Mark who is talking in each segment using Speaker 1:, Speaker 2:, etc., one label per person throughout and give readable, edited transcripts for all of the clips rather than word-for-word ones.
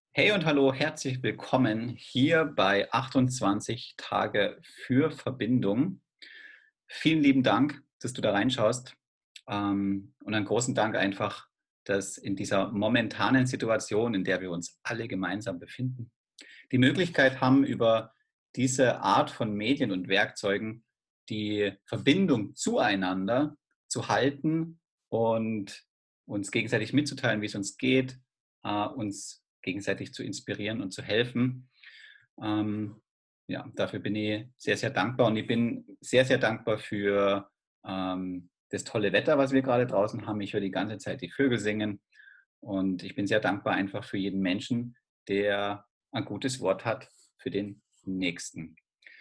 Speaker 1: Hey und hallo, herzlich willkommen hier bei 28 Tage für Verbindung. Vielen lieben Dank, dass du da reinschaust. Und einen großen Dank einfach, dass in dieser momentanen Situation, in der wir uns alle gemeinsam befinden, die Möglichkeit haben, über diese Art von Medien und Werkzeugen die Verbindung zueinander zu halten und uns gegenseitig mitzuteilen, wie es uns geht, uns gegenseitig zu inspirieren und zu helfen. Ähm, ja, dafür bin ich sehr, sehr dankbar und ich bin sehr, sehr dankbar für das tolle Wetter, was wir gerade draußen haben. Ich höre die ganze Zeit die Vögel singen und ich bin sehr dankbar einfach für jeden Menschen, der ein gutes Wort hat für den Nächsten.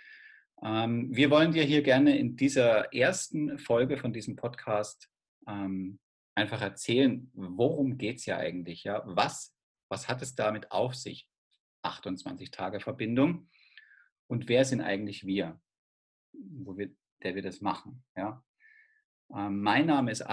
Speaker 1: Wir wollen dir hier gerne in dieser ersten Folge von diesem Podcast einfach erzählen, worum geht es ja eigentlich? Ja? Was hat es damit auf sich? 28 Tage Verbindung. Und wer sind eigentlich wir, der wir das machen? Ja? Mein Name ist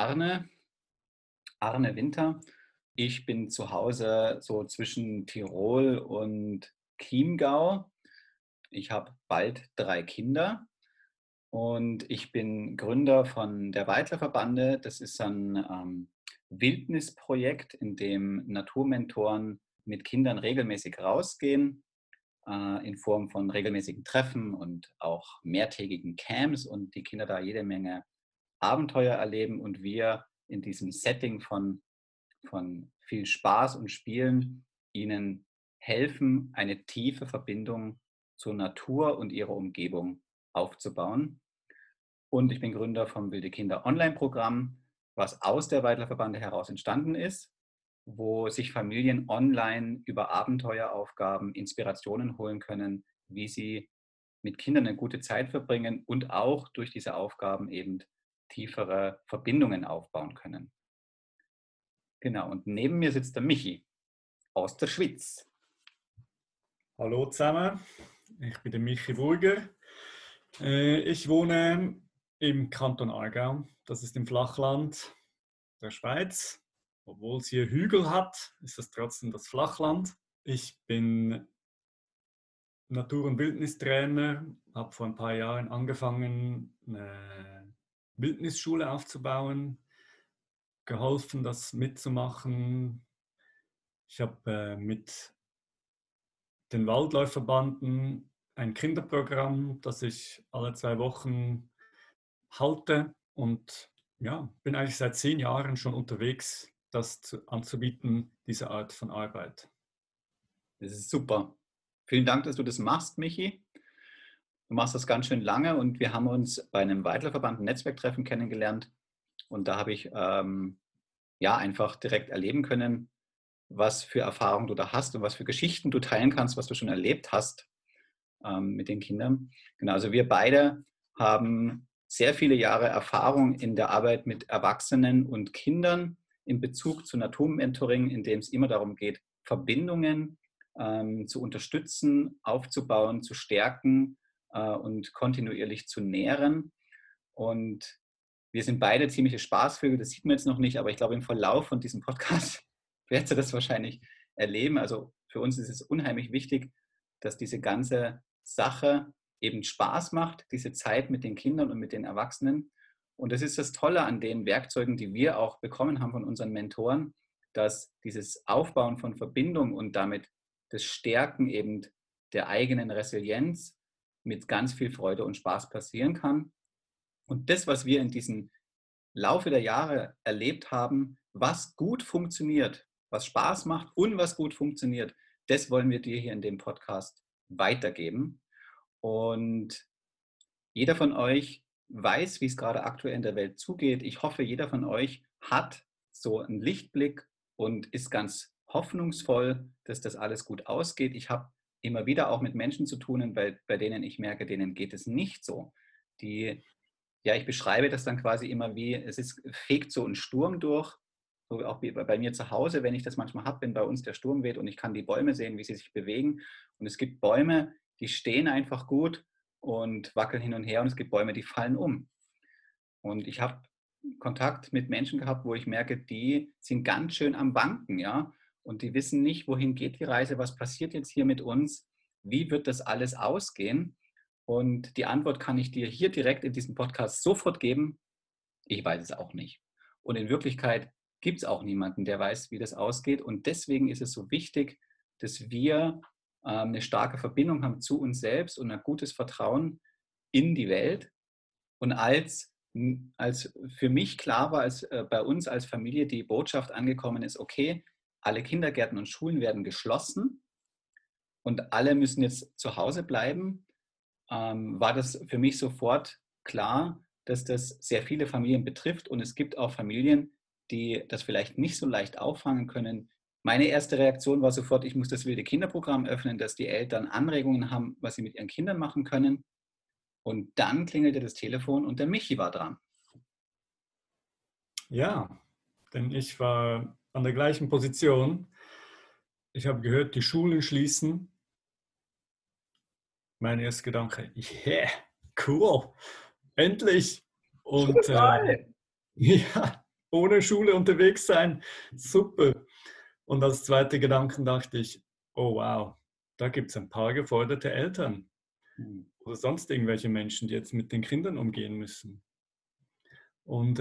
Speaker 1: Arne Winter. Ich bin zu Hause so zwischen Tirol und Chiemgau. Ich habe bald 3 Kinder und ich bin Gründer von der Weidler-Verbande. Das ist ein Wildnisprojekt, in dem Naturmentoren mit Kindern regelmäßig rausgehen, in Form von regelmäßigen Treffen und auch mehrtägigen Camps und die Kinder da jede Menge Abenteuer erleben und wir in diesem Setting von viel Spaß und Spielen ihnen helfen, eine tiefe Verbindung zur Natur und ihrer Umgebung aufzubauen. Und ich bin Gründer vom Wilde Kinder Online-Programm, was aus der Weidler Verbande heraus entstanden ist, wo sich Familien online über Abenteueraufgaben Inspirationen holen können, wie sie mit Kindern eine gute Zeit verbringen und auch durch diese Aufgaben eben tiefere Verbindungen aufbauen können. Genau, und neben mir sitzt der Michi aus der Schweiz.
Speaker 2: Hallo zusammen, ich bin der Michi Burger. Ich wohne im Kanton Aargau, das ist im Flachland der Schweiz. Obwohl es hier Hügel hat, ist es trotzdem das Flachland. Ich bin Natur- und Wildnistrainer, habe vor ein paar Jahren angefangen, eine Wildnisschule aufzubauen, geholfen, das mitzumachen. Ich habe mit den Waldläuferbanden ein Kinderprogramm, das ich alle 2 Wochen halte und ja, bin eigentlich seit 10 Jahren schon unterwegs, anzubieten, diese Art von Arbeit.
Speaker 1: Das ist super. Vielen Dank, dass du das machst, Michi. Du machst das ganz schön lange und wir haben uns bei einem Weidlerverband ein Netzwerktreffen kennengelernt und da habe ich ja einfach direkt erleben können, was für Erfahrungen du da hast und was für Geschichten du teilen kannst, was du schon erlebt hast mit den Kindern. Genau, also wir beide haben sehr viele Jahre Erfahrung in der Arbeit mit Erwachsenen und Kindern in Bezug zu Naturmentoring, in dem es immer darum geht, Verbindungen zu unterstützen, aufzubauen, zu stärken und kontinuierlich zu nähren. Und wir sind beide ziemliche Spaßvögel, das sieht man jetzt noch nicht, aber ich glaube, im Verlauf von diesem Podcast werdet ihr das wahrscheinlich erleben. Also für uns ist es unheimlich wichtig, dass diese ganze Sache eben Spaß macht, diese Zeit mit den Kindern und mit den Erwachsenen. Und das ist das Tolle an den Werkzeugen, die wir auch bekommen haben von unseren Mentoren, dass dieses Aufbauen von Verbindung und damit das Stärken eben der eigenen Resilienz mit ganz viel Freude und Spaß passieren kann. Und das, was wir in diesem Laufe der Jahre erlebt haben, was gut funktioniert, was Spaß macht und was gut funktioniert, das wollen wir dir hier in dem Podcast weitergeben. Und jeder von euch weiß, wie es gerade aktuell in der Welt zugeht. Ich hoffe, jeder von euch hat so einen Lichtblick und ist ganz hoffnungsvoll, dass das alles gut ausgeht. Ich habe immer wieder auch mit Menschen zu tun, bei denen ich merke, denen geht es nicht so. Die, ja, ich beschreibe das dann quasi immer wie, fegt so ein Sturm durch, so auch wie bei mir zu Hause, wenn ich das manchmal habe, wenn bei uns der Sturm weht und ich kann die Bäume sehen, wie sie sich bewegen. Und es gibt Bäume, die stehen einfach gut und wackeln hin und her und es gibt Bäume, die fallen um. Und ich habe Kontakt mit Menschen gehabt, wo ich merke, die sind ganz schön am Wanken, ja. und die wissen nicht, wohin geht die Reise, was passiert jetzt hier mit uns, wie wird das alles ausgehen? Und die Antwort kann ich dir hier direkt in diesem Podcast sofort geben. Ich weiß es auch nicht. Und in Wirklichkeit gibt es auch niemanden, der weiß, wie das ausgeht. Und deswegen ist es so wichtig, dass wir eine starke Verbindung haben zu uns selbst und ein gutes Vertrauen in die Welt. Und als für mich klar war, als bei uns als Familie die Botschaft angekommen ist, okay, alle Kindergärten und Schulen werden geschlossen und alle müssen jetzt zu Hause bleiben, war das für mich sofort klar, dass das sehr viele Familien betrifft. Und es gibt auch Familien, die das vielleicht nicht so leicht auffangen können. Meine erste Reaktion war sofort, ich muss das wilde Kinderprogramm öffnen, dass die Eltern Anregungen haben, was sie mit ihren Kindern machen können. Und dann klingelte das Telefon und der Michi war dran.
Speaker 2: Ja, denn ich war an der gleichen Position. Ich habe gehört, die Schulen schließen. Mein erster Gedanke, yeah, cool, endlich. Und ja, ohne Schule unterwegs sein, super. Und als zweiter Gedanken dachte ich, oh wow, da gibt es ein paar geforderte Eltern oder sonst irgendwelche Menschen, die jetzt mit den Kindern umgehen müssen. Und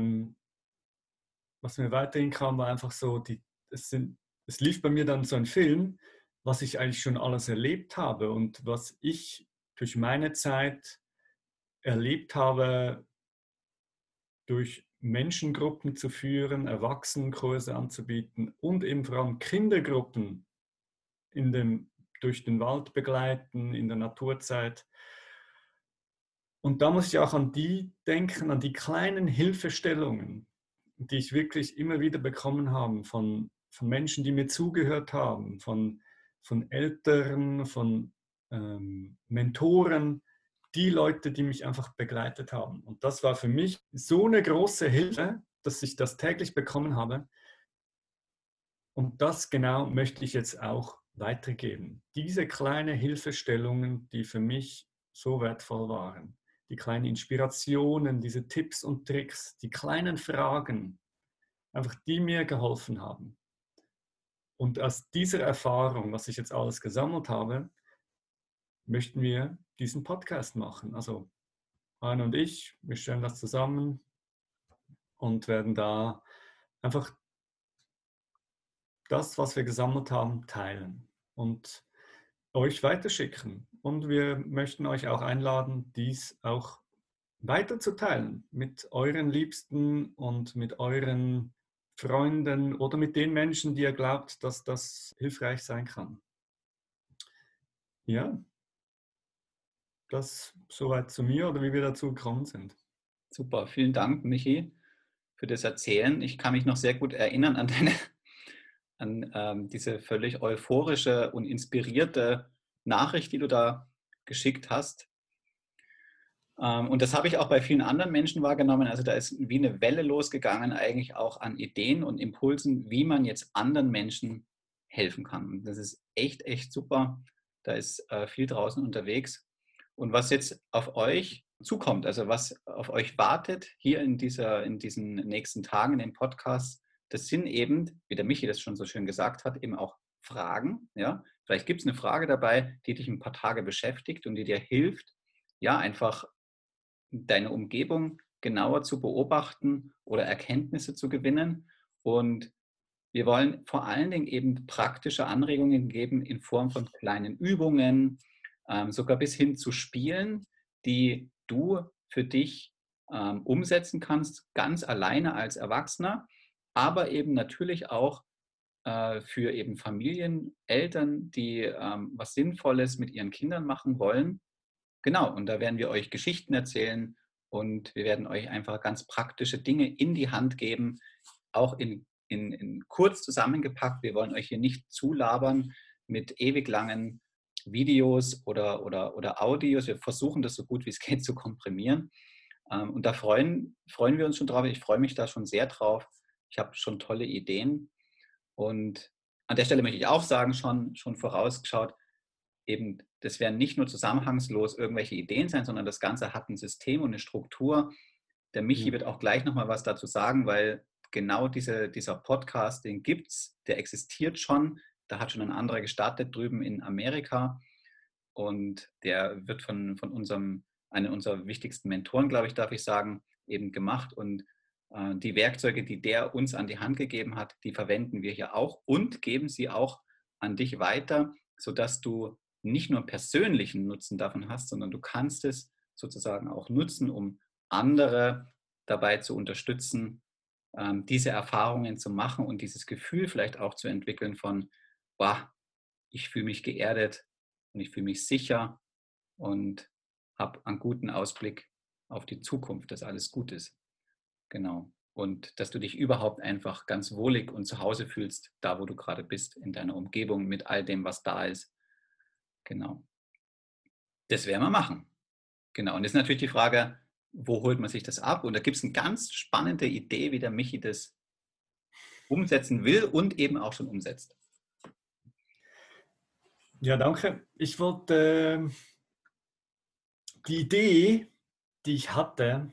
Speaker 2: was mir weiterhin kam, war einfach so, es lief bei mir dann so ein Film, was ich eigentlich schon alles erlebt habe und was ich durch meine Zeit erlebt habe, durch Menschengruppen zu führen, Erwachsenenkurse anzubieten und eben vor allem Kindergruppen durch den Wald begleiten, in der Naturzeit. Und da muss ich auch an die denken, an die kleinen Hilfestellungen, die ich wirklich immer wieder bekommen habe von Menschen, die mir zugehört haben, von Eltern, von Mentoren, die Leute, die mich einfach begleitet haben. Und das war für mich so eine große Hilfe, dass ich das täglich bekommen habe. Und das genau möchte ich jetzt auch weitergeben. Diese kleinen Hilfestellungen, die für mich so wertvoll waren. Die kleinen Inspirationen, diese Tipps und Tricks, die kleinen Fragen, einfach die mir geholfen haben. Und aus dieser Erfahrung, was ich jetzt alles gesammelt habe, möchten wir diesen Podcast machen. Also Arne und ich, wir stellen das zusammen und werden da einfach das, was wir gesammelt haben, teilen und euch weiterschicken. Und wir möchten euch auch einladen, dies auch weiterzuteilen mit euren Liebsten und mit euren Freunden oder mit den Menschen, die ihr glaubt, dass das hilfreich sein kann. Ja, das soweit zu mir oder wie wir dazu gekommen sind.
Speaker 1: Super, vielen Dank, Michi, für das Erzählen. Ich kann mich noch sehr gut erinnern an diese völlig euphorische und inspirierte Nachricht, die du da geschickt hast. Und das habe ich auch bei vielen anderen Menschen wahrgenommen. Also da ist wie eine Welle losgegangen, eigentlich auch an Ideen und Impulsen, wie man jetzt anderen Menschen helfen kann. Und das ist echt, echt super. Da ist viel draußen unterwegs. Und was jetzt auf euch zukommt, also was auf euch wartet hier in diesen nächsten Tagen in dem Podcast, das sind eben, wie der Michi das schon so schön gesagt hat, eben auch Fragen. Ja? Vielleicht gibt es eine Frage dabei, die dich ein paar Tage beschäftigt und die dir hilft, ja, einfach deine Umgebung genauer zu beobachten oder Erkenntnisse zu gewinnen. Und wir wollen vor allen Dingen eben praktische Anregungen geben in Form von kleinen Übungen, sogar bis hin zu Spielen, die du für dich umsetzen kannst, ganz alleine als Erwachsener, aber eben natürlich auch für eben Familien, Eltern, die was Sinnvolles mit ihren Kindern machen wollen. Genau, und da werden wir euch Geschichten erzählen und wir werden euch einfach ganz praktische Dinge in die Hand geben, auch in kurz zusammengepackt. Wir wollen euch hier nicht zulabern mit ewig langen Videos oder Audios. Wir versuchen das so gut wie es geht zu komprimieren. Und da freuen wir uns schon drauf. Ich freue mich da schon sehr drauf. Ich habe schon tolle Ideen. Und an der Stelle möchte ich auch sagen, schon vorausgeschaut, eben, das werden nicht nur zusammenhangslos irgendwelche Ideen sein, sondern das Ganze hat ein System und eine Struktur. Der Michi wird auch gleich nochmal was dazu sagen, weil genau dieser Podcast, den gibt es, der existiert schon. Da hat schon ein anderer gestartet drüben in Amerika. Und der wird von einem unserer wichtigsten Mentoren, glaube ich, darf ich sagen, eben gemacht. Und die Werkzeuge, die der uns an die Hand gegeben hat, die verwenden wir hier auch und geben sie auch an dich weiter, sodass du nicht nur persönlichen Nutzen davon hast, sondern du kannst es sozusagen auch nutzen, um andere dabei zu unterstützen, diese Erfahrungen zu machen und dieses Gefühl vielleicht auch zu entwickeln von, wow, ich fühle mich geerdet und ich fühle mich sicher und habe einen guten Ausblick auf die Zukunft, dass alles gut ist. Genau. Und dass du dich überhaupt einfach ganz wohlig und zu Hause fühlst, da wo du gerade bist, in deiner Umgebung, mit all dem, was da ist. Genau. Das werden wir machen. Genau. Und jetzt ist natürlich die Frage, wo holt man sich das ab? Und da gibt es eine ganz spannende Idee, wie der Michi das umsetzen will und eben auch schon umsetzt.
Speaker 2: Ja, danke. Ich wollte die Idee, die ich hatte,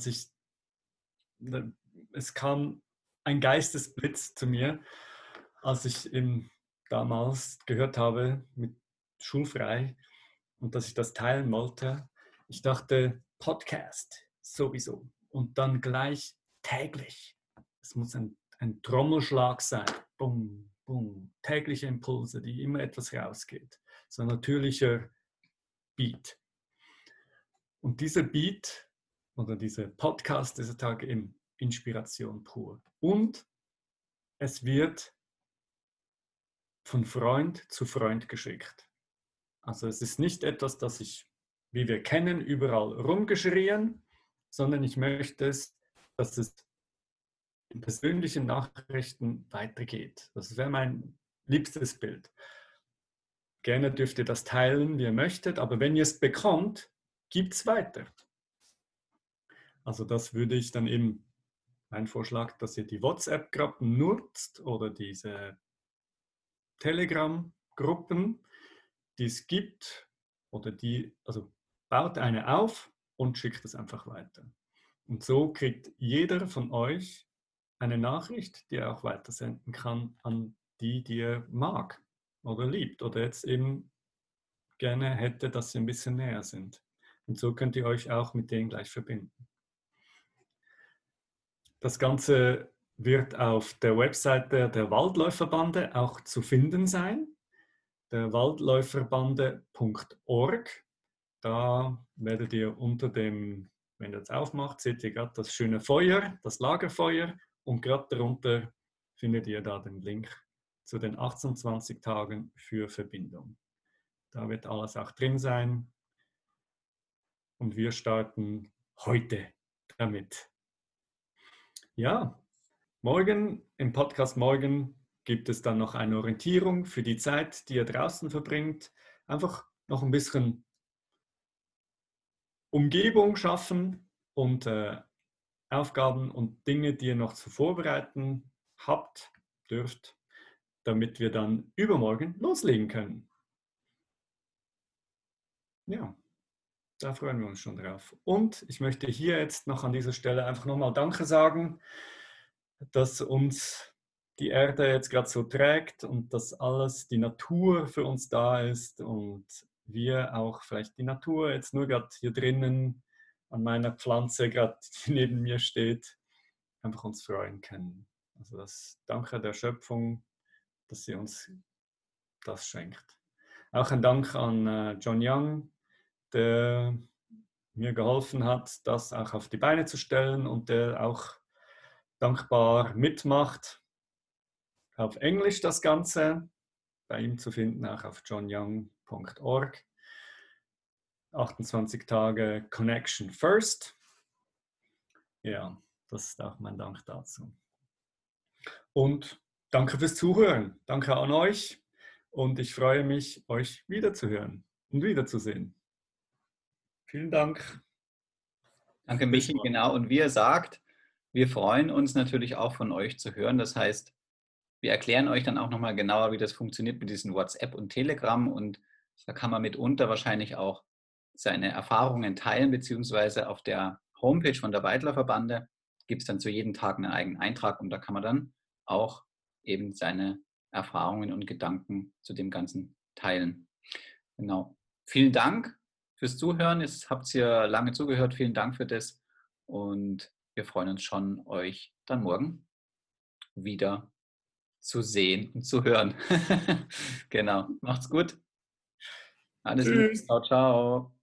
Speaker 2: es kam ein Geistesblitz zu mir, als ich damals gehört habe mit Schulfrei und dass ich das teilen wollte. Ich dachte, Podcast sowieso und dann gleich täglich. Es muss ein Trommelschlag sein. Bum, bum. Tägliche Impulse, die immer etwas rausgeht. So ein natürlicher Beat. Und dieser Beat oder dieser Podcast dieser Tage eben Inspiration pur. Und es wird von Freund zu Freund geschickt. Also es ist nicht etwas, das ich, wie wir kennen, überall rumgeschrien, sondern ich möchte dass es in persönlichen Nachrichten weitergeht. Das wäre mein liebstes Bild. Gerne dürft ihr das teilen, wie ihr möchtet, aber wenn ihr es bekommt, gibt es weiter. Also das würde ich dann eben, mein Vorschlag, dass ihr die WhatsApp-Gruppen nutzt oder diese Telegram-Gruppen, die es gibt, oder also baut eine auf und schickt es einfach weiter. Und so kriegt jeder von euch eine Nachricht, die er auch weitersenden kann an die er mag oder liebt oder jetzt eben gerne hätte, dass sie ein bisschen näher sind. Und so könnt ihr euch auch mit denen gleich verbinden. Das Ganze wird auf der Webseite der Waldläuferbande auch zu finden sein, der waldläuferbande.org. Da werdet ihr unter dem, wenn ihr jetzt aufmacht, seht ihr gerade das schöne Feuer, das Lagerfeuer und gerade darunter findet ihr da den Link zu den 28 Tagen für Verbindung. Da wird alles auch drin sein und wir starten heute damit. Ja, morgen, im Podcast morgen, gibt es dann noch eine Orientierung für die Zeit, die ihr draußen verbringt. Einfach noch ein bisschen Umgebung schaffen und Aufgaben und Dinge, die ihr noch zu vorbereiten habt, dürft, damit wir dann übermorgen loslegen können. Ja, da freuen wir uns schon drauf. Und ich möchte hier jetzt noch an dieser Stelle einfach nochmal Danke sagen, dass uns die Erde jetzt gerade so trägt und dass alles, die Natur für uns da ist und wir auch vielleicht die Natur jetzt nur gerade hier drinnen an meiner Pflanze gerade, die neben mir steht, einfach uns freuen können. Also das Danke der Schöpfung, dass sie uns das schenkt. Auch ein Dank an John Young, der mir geholfen hat, das auch auf die Beine zu stellen und der auch dankbar mitmacht. Auf Englisch das Ganze, bei ihm zu finden, auch auf johnyoung.org. 28 Tage Connection First. Ja, das ist auch mein Dank dazu. Und danke fürs Zuhören. Danke an euch und ich freue mich, euch wiederzuhören und wiederzusehen. Vielen Dank.
Speaker 1: Danke, Michi. Genau. Und wie er sagt, wir freuen uns natürlich auch von euch zu hören. Das heißt, wir erklären euch dann auch nochmal genauer, wie das funktioniert mit diesen WhatsApp und Telegram. Und da kann man mitunter wahrscheinlich auch seine Erfahrungen teilen, beziehungsweise auf der Homepage von der Weidler-Verbande gibt es dann zu jedem Tag einen eigenen Eintrag und da kann man dann auch eben seine Erfahrungen und Gedanken zu dem Ganzen teilen. Genau. Vielen Dank fürs Zuhören. Jetzt habt ihr lange zugehört. Vielen Dank für das. Und wir freuen uns schon, euch dann morgen wieder zu sehen und zu hören. Genau. Macht's gut. Alles Liebe.
Speaker 2: Tschüss.
Speaker 1: Ciao, ciao.